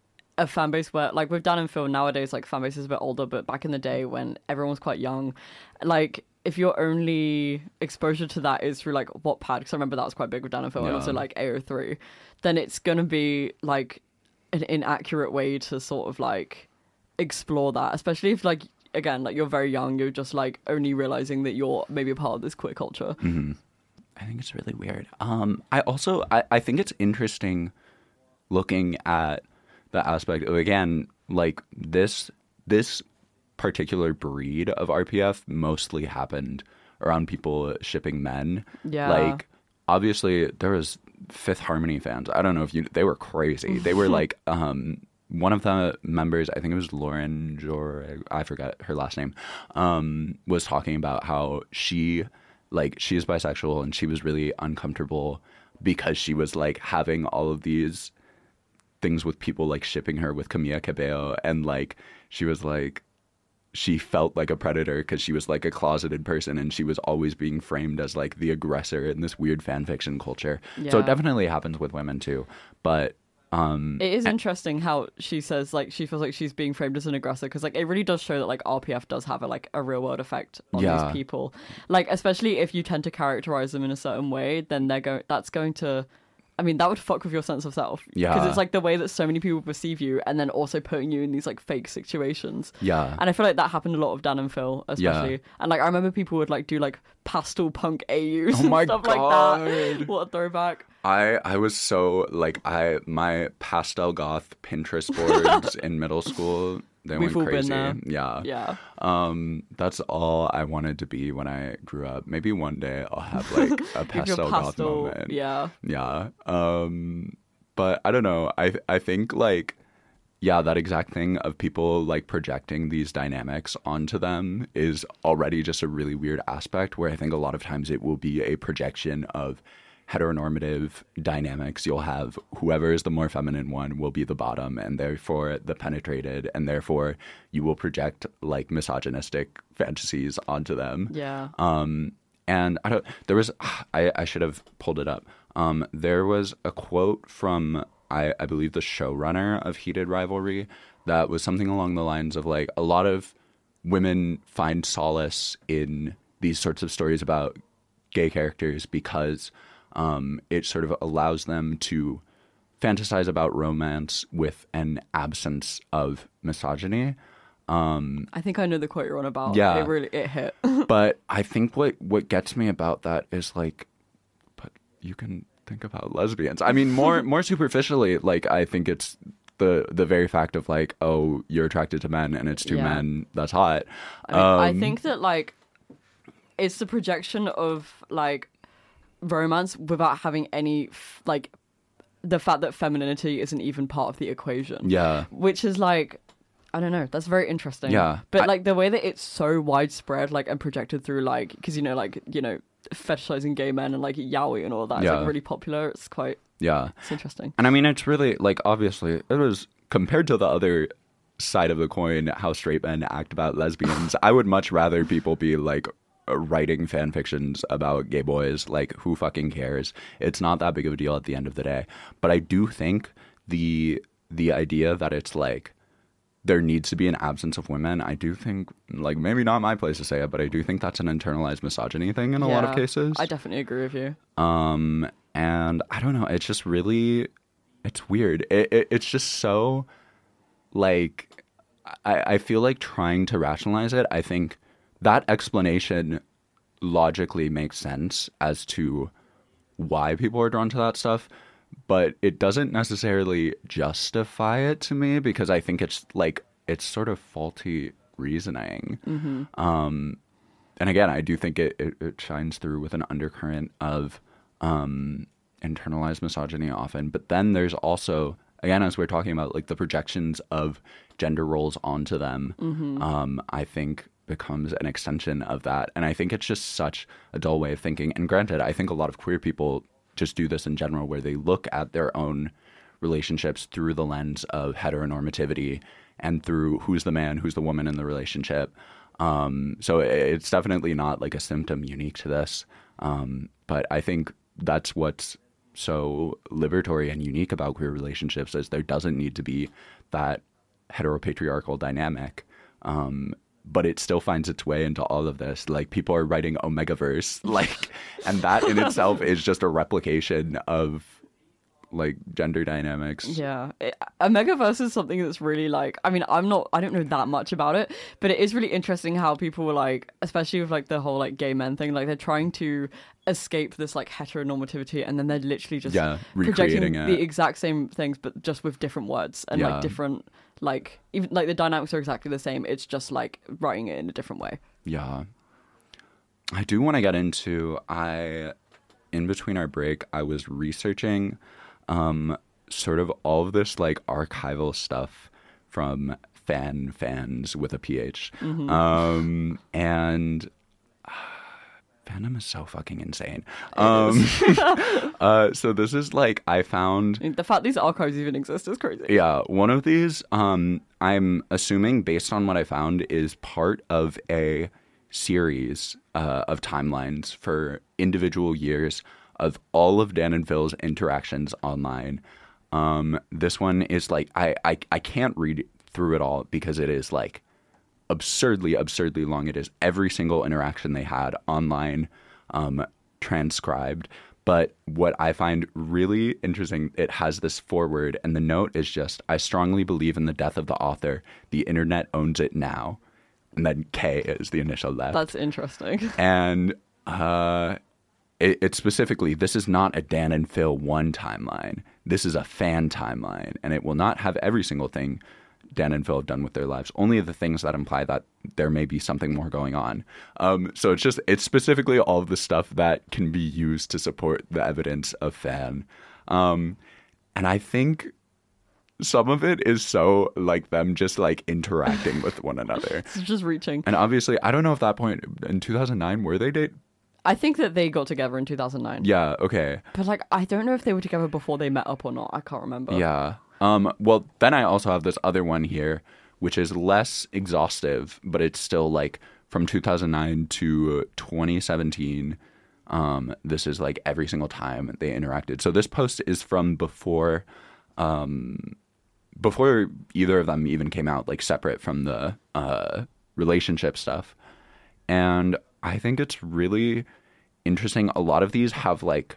a fan base where, like, with Dan and Phil nowadays, like, fan base is a bit older, but back in the day when everyone was quite young, like, if your only exposure to that is through like Wattpad, because I remember that was quite big with Dan and Phil, and Yeah. also like A O three, then it's gonna be like an inaccurate way to sort of like explore that, especially if like, again, like, you're very young, you're just like only realizing that you're maybe a part of this queer culture. Mm-hmm. I think it's really weird. Um, I also I, I think it's interesting looking at the aspect of, again, like this this particular breed of R P F mostly happened around people shipping men. Yeah. Like, obviously there was Fifth Harmony fans. I don't know if you they were crazy. They were like um one of the members, I think it was Lauren Jor, I forgot her last name, um, was talking about how she like she is bisexual and she was really uncomfortable because she was like having all of these things with people like shipping her with Camila Cabello, and like she was like she felt like a predator because she was like a closeted person and she was always being framed as like the aggressor in this weird fan fiction culture. Yeah. So it definitely happens with women too. But um It is interesting how she says like she feels like she's being framed as an aggressor, because like it really does show that like R P F does have a like a real world effect on Yeah. these people. Like, especially if you tend to characterize them in a certain way, then they're going that's going to I mean, that would fuck with your sense of self. Yeah. Because it's like the way that so many people perceive you, and then also putting you in these like fake situations. Yeah. And I feel like that happened a lot with Dan and Phil, especially. Yeah. And like I remember people would like do like pastel punk A Us Oh and my stuff God. like that. What a throwback. I I was so like I my pastel goth Pinterest boards in middle school, they We've all went been crazy. there. Yeah. Yeah. Um that's all I wanted to be when I grew up. Maybe one day I'll have like a Give your pastel goth pastel, moment. yeah. Yeah. Um but I don't know. I I think like yeah, that exact thing of people like projecting these dynamics onto them is already just a really weird aspect, where I think a lot of times it will be a projection of heteronormative dynamics. You'll have whoever is the more feminine one will be the bottom, and therefore the penetrated, and therefore you will project like misogynistic fantasies onto them. Yeah. Um, and I don't. There was. I I should have pulled it up. Um, there was a quote from I I believe the showrunner of Heated Rivalry that was something along the lines of like, a lot of women find solace in these sorts of stories about gay characters because um, it sort of allows them to fantasize about romance with an absence of misogyny. Um, I think I know the quote you're on about. Yeah. It really it hit. but I think what, what gets me about that is like, but you can think about lesbians. I mean, more more superficially, like I think it's the the very fact of like, oh, you're attracted to men and it's two Yeah. men, that's hot. I, mean, I Um, think that like it's the projection of like romance without having any f- like the fact that femininity isn't even part of the equation. Yeah. Which is like, I don't know, that's very interesting. Yeah. But I- like the way that it's so widespread, like, and projected through like, because you know, like, you know, fetishizing gay men and like yaoi and all that is Yeah. like really popular. It's quite, Yeah. it's interesting. And I mean, it's really like, obviously, it was compared to the other side of the coin, how straight men act about lesbians. I would much rather people be like writing fan fictions about gay boys. Like, who fucking cares? It's not that big of a deal at the end of the day. But I do think the the idea that it's like there needs to be an absence of women, I do think, like, maybe not my place to say it, but I do think that's an internalized misogyny thing in a lot of Yeah, cases. I definitely agree with you. Um, and I don't know, it's just really, it's weird. It, it it's just so, like, I, I feel like trying to rationalize it, I think that explanation logically makes sense as to why people are drawn to that stuff, but it doesn't necessarily justify it to me, because I think it's like, it's sort of faulty reasoning. Mm-hmm. Um, and again, I do think it, it, it shines through with an undercurrent of um, internalized misogyny often. But then there's also, again, as we're talking about, like the projections of gender roles onto them, Mm-hmm. um, I think becomes an extension of that. And I think it's just such a dull way of thinking. And granted, I think a lot of queer people just do this in general, where they look at their own relationships through the lens of heteronormativity and through who's the man, who's the woman in the relationship. Um, so it's definitely not like a symptom unique to this. Um, but I think that's what's so liberatory and unique about queer relationships is there doesn't need to be that heteropatriarchal dynamic. Um, but it still finds its way into all of this. Like, people are writing Omegaverse, like, and that in itself is just a replication of, like, gender dynamics. Yeah. It, Omegaverse is something that's really, like, I mean, I'm not, I don't know that much about it, but it is really interesting how people were, like, especially with, like, the whole, like, gay men thing, like, they're trying to escape this, like, heteronormativity, and then they're literally just yeah, projecting recreating it. the exact same things, but just with different words and, Yeah. like, different... Like, even like the dynamics are exactly the same. It's just like writing it in a different way. Yeah. I do want to get into, I, in between our break, I was researching um, sort of all of this like archival stuff from fan fans with a P H. Mm-hmm. Um, and fandom is so fucking insane. It Um, is. uh, so this is like, I found... I mean, the fact these archives even exist is crazy. Yeah, one of these, um, I'm assuming, based on what I found, is part of a series uh, of timelines for individual years of all of Dan and Phil's interactions online. Um, this one is like, I, I, I can't read through it all because it is like absurdly, absurdly long. It is every single interaction they had online, um, transcribed. But what I find really interesting, it has this foreword, and the note is just, I strongly believe in the death of the author. The internet owns it now. And then K is the initial left. That's interesting. And uh, it, it specifically, this is not a Dan and Phil one timeline. This is a fan timeline. And it will not have every single thing Dan and Phil have done with their lives, only the things that imply that there may be something more going on. Um, so it's just, it's specifically all of the stuff that can be used to support the evidence of fan. Um, and I think some of it is so like them just like interacting with one another. It's just reaching. And obviously, I don't know if that point in two thousand nine, were they date? I think that they got together in two thousand nine. Yeah, okay. But like, I don't know if they were together before they met up or not. I can't remember. Yeah. Um, well, then I also have this other one here, which is less exhaustive, but it's still like from two thousand nine to twenty seventeen. Um, this is like every single time they interacted. So this post is from before, um, before either of them even came out, like separate from the uh, relationship stuff. And I think it's really interesting. A lot of these have like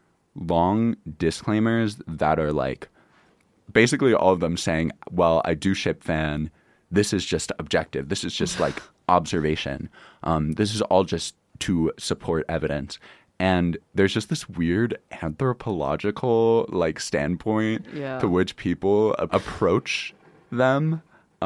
long disclaimers that are like, basically all of them saying, well, I do ship fan. This is just objective. This is just like observation. Um, this is all just to support evidence. And there's just this weird anthropological like standpoint Yeah. to which people a- approach them.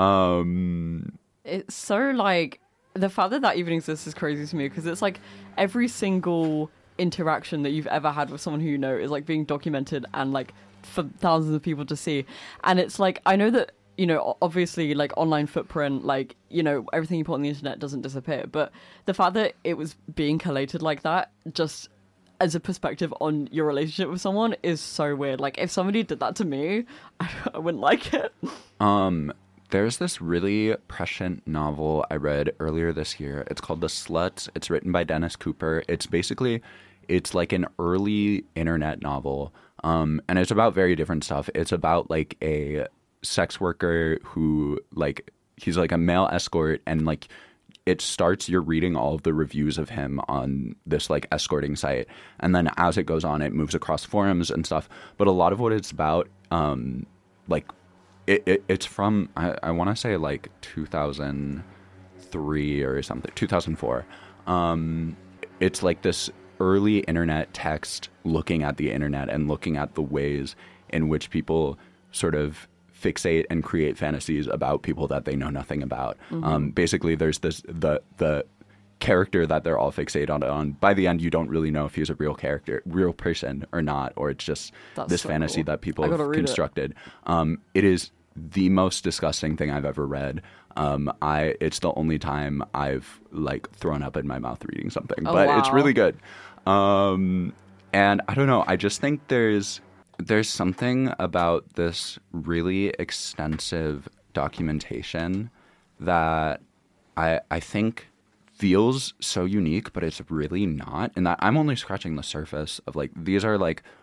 Um, It's so like, the fact that that even exists is crazy to me, because it's like every single interaction that you've ever had with someone who you know is like being documented and like for thousands of people to see. And it's like, I know that, you know, obviously like online footprint, like, you know, everything you put on the internet doesn't disappear, but the fact that it was being collated like that, just as a perspective on your relationship with someone, is so weird. Like, if somebody did that to me, I, I wouldn't like it. Um, there's this really prescient novel I read earlier this year. It's called The Sluts. It's written by Dennis Cooper. It's basically, it's like an early internet novel. Um, and it's about very different stuff. It's about like a sex worker who like, he's like a male escort, and like it starts, you're reading all of the reviews of him on this like escorting site. And then as it goes on, it moves across forums and stuff. But a lot of what it's about, um, like it, it it's from, I, I want to say like two thousand three or something, two thousand four. Um, it's like this early internet text looking at the internet and looking at the ways in which people sort of fixate and create fantasies about people that they know nothing about. Mm-hmm. Um, basically, there's this the the character that they're all fixated on, on. By the end, you don't really know if he's a real character, real person or not, or it's just That's this so fantasy cool. that people I gotta have read it. constructed. Um, it is the most disgusting thing I've ever read. Um, I it's the only time I've like thrown up in my mouth reading something, Oh, but wow. it's really good. Um, and I don't know. I just think there's there's something about this really extensive documentation that I I think feels so unique, but it's really not. And that I'm only scratching the surface of like, these are like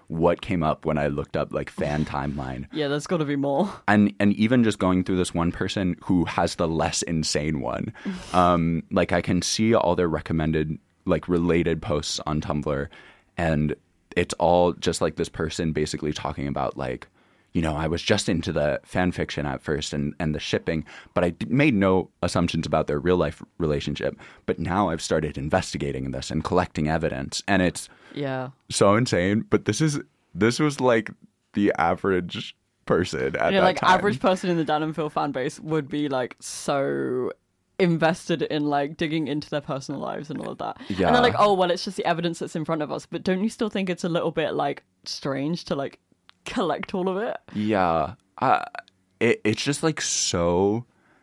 what came up when I looked up like fan timeline. Yeah, there's got to be more. And and even just going through this one person who has the less insane one, um, like I can see all their recommended like related posts on Tumblr, and it's all just like this person basically talking about like, you know, I was just into the fan fiction at first and, and the shipping, but I d- made no assumptions about their real life relationship. But now I've started investigating this and collecting evidence, and it's Yeah. so insane. But this is this was like the average person at Yeah, that like time. average person in the Dan and Phil fan base would be like so invested in like digging into their personal lives and all of that. Yeah. And they're like, oh well, it's just the evidence that's in front of us. But don't you still think it's a little bit like strange to like collect all of it? Yeah, uh, it it's just like so.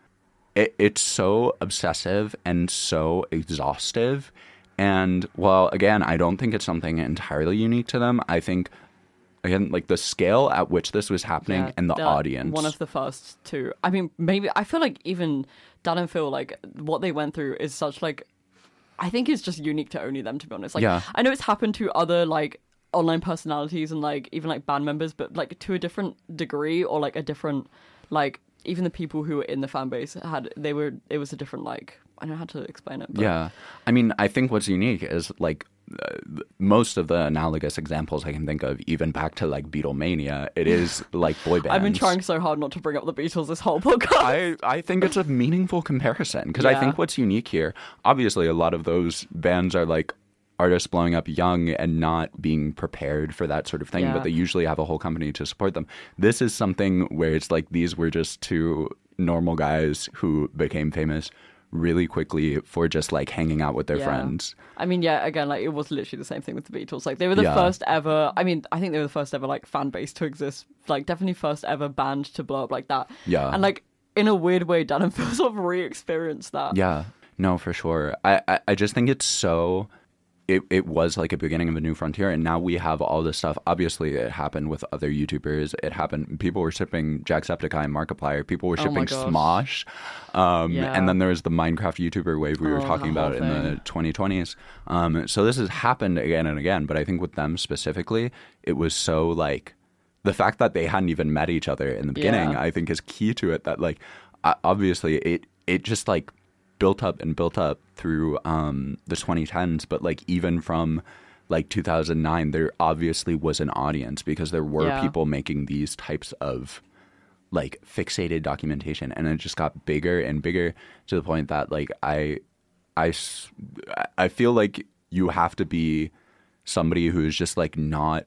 It, it's so obsessive and so exhaustive, and well, again, I don't think it's something entirely unique to them. I think, again, like the scale at which this was happening Yeah, and the they're, like, audience. one of the first to. I mean, maybe I feel like even Dan and Phil, like what they went through is such like, I think it's just unique to only them, to be honest. Like, Yeah. I know it's happened to other like online personalities and like even like band members, but like to a different degree, or like a different like even the people who were in the fan base had they were it was a different like I don't know how to explain it. But Yeah, I mean, I think what's unique is like uh, most of the analogous examples I can think of, even back to like Beatlemania, it is like boy bands. I've been trying so hard not to bring up the Beatles this whole podcast. I, I think it's a meaningful comparison because I Yeah. think what's unique here, obviously a lot of those bands are like artists blowing up young and not being prepared for that sort of thing, Yeah. but they usually have a whole company to support them. This is something where it's like these were just two normal guys who became famous really quickly for just like hanging out with their Yeah. friends. I mean, yeah, again, like it was literally the same thing with the Beatles. Like they were the Yeah. first ever. I mean, I think they were the first ever like fan base to exist. Like definitely first ever band to blow up like that. Yeah. And like in a weird way, Dan and Phil sort of re-experienced that. Yeah, no, for sure. I, I, I just think it's so... It, it was like a beginning of a new frontier, and now we have all this stuff. Obviously, it happened with other YouTubers. It happened. People were shipping Jacksepticeye and Markiplier. People were Oh my shipping gosh. Smosh. Um, Yeah. And then there was the Minecraft YouTuber wave we were Oh, talking the about whole in the thing. twenty twenties. Um, so this has happened again and again, but I think with them specifically, it was so like... The fact that they hadn't even met each other in the beginning, Yeah. I think is key to it. That like, o- obviously, it it just like... built up and built up through um, the twenty tens, but like even from like two thousand nine, there obviously was an audience because there were Yeah. people making these types of like fixated documentation, and it just got bigger and bigger to the point that like I, I, s- I feel like you have to be somebody who's just like not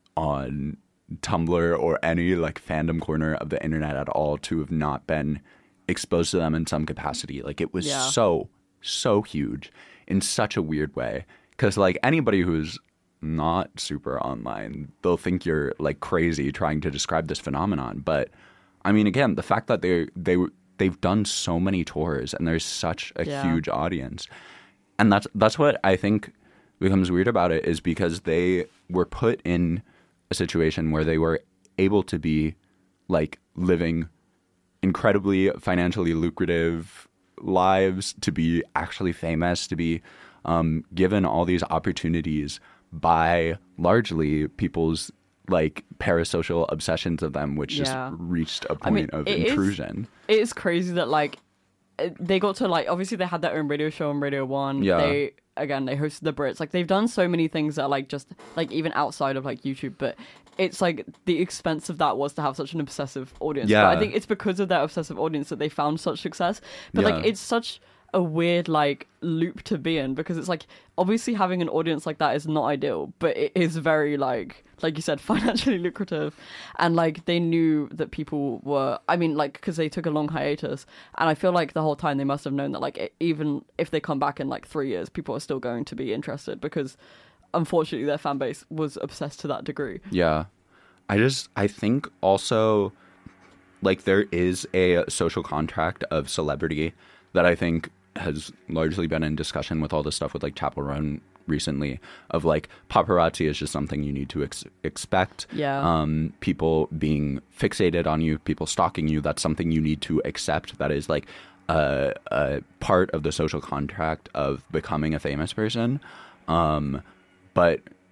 on Tumblr or any like fandom corner of the internet at all to have not been exposed to them in some capacity. Like it was Yeah. so, so huge in such a weird way. Because like anybody who's not super online, they'll think you're like crazy trying to describe this phenomenon. But I mean, again, the fact that they they they've done so many tours and there's such a Yeah. huge audience, and that's that's what I think becomes weird about it, is because they were put in a situation where they were able to be like living incredibly financially lucrative lives, to be actually famous, to be um, given all these opportunities by largely people's like parasocial obsessions of them, which Yeah. just reached a I mean, point of it is- intrusion. It is crazy that like it- they got to like obviously they had their own radio show on Radio One. Yeah. They again they hosted the Brits. Like they've done so many things that are like just like even outside of like YouTube, but it's like the expense of that was to have such an obsessive audience. Yeah. But I think it's because of that obsessive audience that they found such success. But like Yeah. it's such a weird like loop to be in, because it's like obviously having an audience like that is not ideal, but it is very like like you said financially lucrative, and like they knew that people were I mean like because they took a long hiatus, and I feel like the whole time they must have known that like it, even if they come back in like three years people are still going to be interested, because unfortunately their fan base was obsessed to that degree. Yeah. I just, I think also, like, there is a social contract of celebrity that I think has largely been in discussion with all this stuff with, like, Chapel Roan recently, of, like, paparazzi is just something you need to ex- expect. Yeah. Um, people being fixated on you, people stalking you, that's something you need to accept. That is, like, a, a part of the social contract of becoming a famous person. Um, but...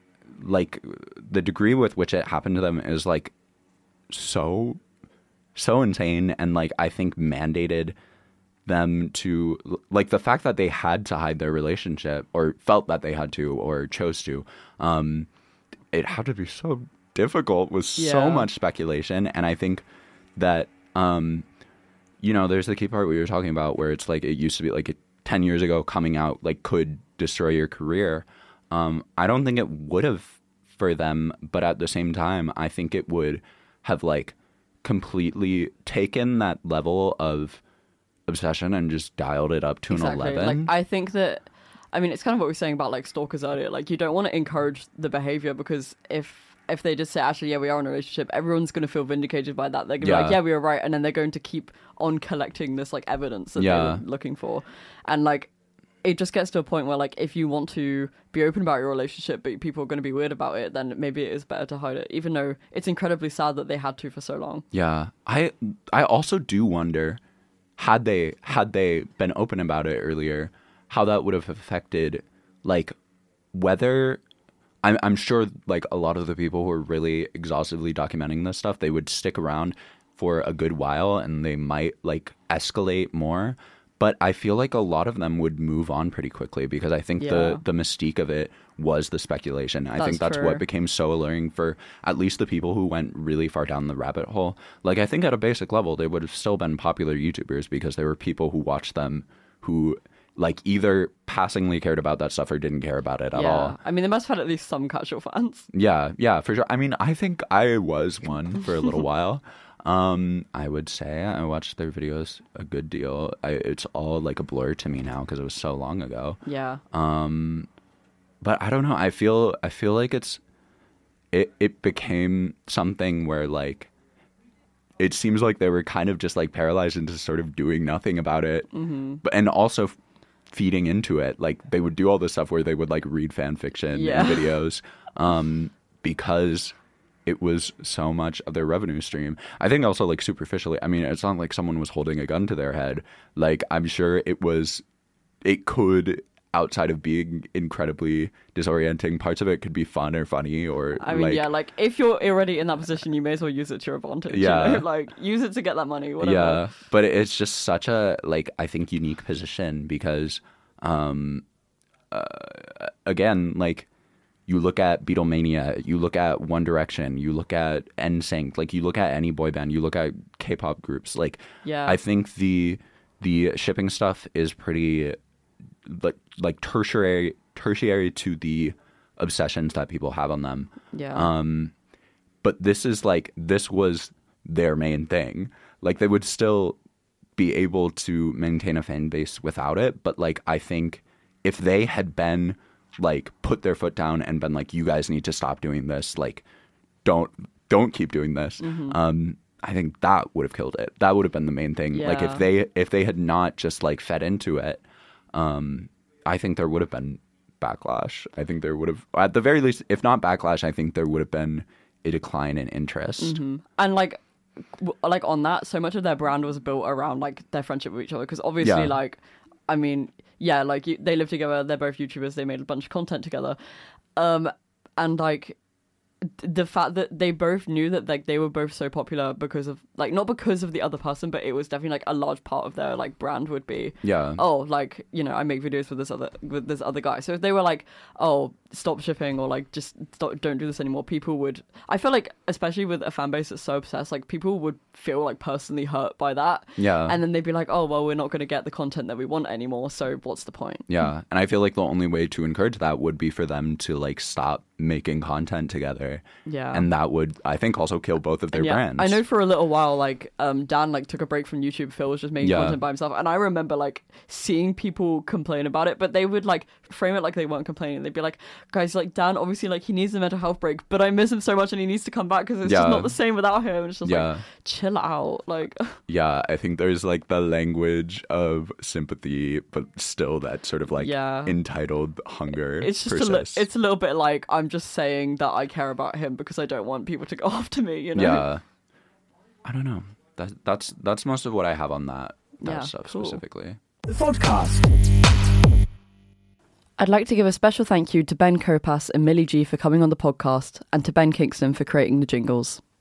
like the degree with which it happened to them is like so so insane, and like I think mandated them to, like, the fact that they had to hide their relationship or felt that they had to or chose to, um it had to be so difficult with Yeah. so much speculation. And I think that um you know, there's the key part we were talking about where it's like it used to be like ten years ago coming out like could destroy your career. um I don't think it would have for them, but at the same time I think it would have like completely taken that level of obsession and just dialed it up to Exactly. an eleven. Like, I think that, I mean, it's kind of what we were saying about like stalkers earlier. Like, you don't want to encourage the behavior, because if if they just say, actually, yeah, we are in a relationship, everyone's going to feel vindicated by that. They're going to Yeah. be like, yeah, we were right, and then they're going to keep on collecting this like evidence that Yeah. they were looking for, and like it just gets to a point where like if you want to be open about your relationship, but people are going to be weird about it, then maybe it is better to hide it. Even though it's incredibly sad that they had to for so long. Yeah, I I also do wonder, had they had they been open about it earlier, how that would have affected, like, whether I'm I'm sure like a lot of the people who are really exhaustively documenting this stuff, they would stick around for a good while and they might like escalate more. But I feel like a lot of them would move on pretty quickly, because I think Yeah. the, the mystique of it was the speculation. I That's think that's true. what became so alluring for at least the people who went really far down the rabbit hole. Like, I think at a basic level, they would have still been popular YouTubers because there were people who watched them who like either passingly cared about that stuff or didn't care about it at yeah. all. I mean, they must have had at least some casual fans. Yeah, yeah, for sure. I mean, I think I was one for a little while. Um, I would say I watched their videos a good deal. I, it's all like a blur to me now because it was so long ago. Yeah. Um, but I don't know. I feel I feel like it's it it became something where like it seems like they were kind of just like paralyzed into sort of doing nothing about it, mm-hmm. but and also f- feeding into it. Like they would do all this stuff where they would like read fan fiction Yeah. and videos, um, because it was so much of their revenue stream. I think also like superficially, I mean, it's not like someone was holding a gun to their head. Like I'm sure it was, it could, outside of being incredibly disorienting, parts of it could be fun or funny or I mean, like, yeah, like if you're already in that position, you may as well use it to your advantage. Yeah. You know? Like use it to get that money, whatever. yeah, but it's just such a, like, I think unique position because, um, uh, again, like, you look at Beatlemania, you look at One Direction, you look at N Sync, like you look at any boy band, you look at K-pop groups. Like, Yeah. I think the the shipping stuff is pretty like like tertiary tertiary to the obsessions that people have on them. Yeah. Um, but this is like this was their main thing. Like they would still be able to maintain a fan base without it, but like I think if they had been like put their foot down and been like, you guys need to stop doing this, like don't don't keep doing this, Mm-hmm. um I think that would have killed it. That would have been the main thing. Like Yeah. if they if they had not just like fed into it, um I think there would have been backlash. I think there would have, at the very least, if not backlash, I think there would have been a decline in interest. Mm-hmm. And like w- like on that, so much of their brand was built around like their friendship with each other, because obviously Yeah. like I mean yeah like you, they live together, they're both YouTubers, they made a bunch of content together, um and like the fact that they both knew that like they were both so popular because of like not because of the other person, but it was definitely like a large part of their like brand would be Yeah. oh like you know I make videos with this other with this other guy. So if they were like oh stop shipping or like just stop, don't do this anymore, people would, I feel like especially with a fan base that's so obsessed, like people would feel like personally hurt by that. Yeah. And then they'd be like oh well we're not going to get the content that we want anymore, so what's the point? Yeah. And I feel like the only way to encourage that would be for them to like stop making content together. Yeah. And that would, I think, also kill both of their yeah, brands. I know for a little while, like um, Dan like took a break from YouTube. Phil was just making Yeah. content by himself, and I remember like seeing people complain about it, but they would like frame it like they weren't complaining. They'd be like, "Guys, like Dan, obviously, like he needs a mental health break, but I miss him so much, and he needs to come back because it's Yeah. just not the same without him." And it's just Yeah. like, chill out, like Yeah, I think there's like the language of sympathy, but still that sort of like Yeah. entitled hunger. it's just a li- persists. it's a little bit like I'm just saying that I care about him because I don't want people to go after me, you know? Yeah. I don't know. That that's that's most of what I have on that that Yeah, stuff cool. specifically. The podcast. I'd like to give a special thank you to Ben Kopas and Millie G for coming on the podcast, and to Ben Kingston for creating the jingles.